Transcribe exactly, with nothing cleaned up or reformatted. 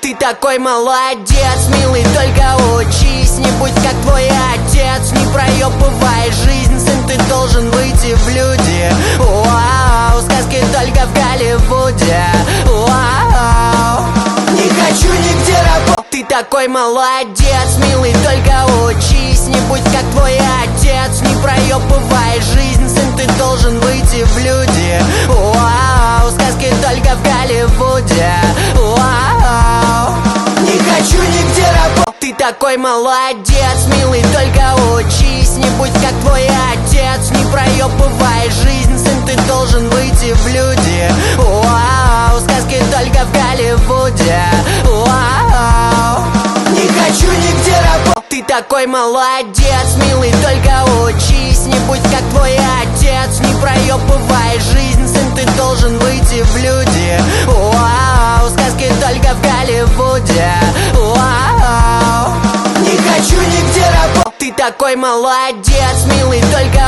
Ты такой молодец, милый, только учись. Не будь как твой отец, не проебывай жизнь. Сын, ты должен выйти в люди. Вау, сказки только в Голливуде. Вау, не хочу нигде работать. Ты такой молодец, милый, только учись. Не будь как твой отец, не проебывай жизнь. Сын, ты должен выйти в люди. Вау, сказки только в Голливуде. Вау, не хочу нигде работать. Ты такой молодец, милый, только учись. Не будь как твой отец, не проебывай жизнь. Сын, ты должен выйти в люди. Вау, сказки только в Голливуде. Вау, не хочу нигде работать. Ты такой молодец, милый, только учись. Не будь как твой отец, не проебывай жизнь. Сын, ты должен выйти в люди. Вау, сказки только в Голливуде. Вау, не хочу нигде работать. Ты такой молодец, милый, только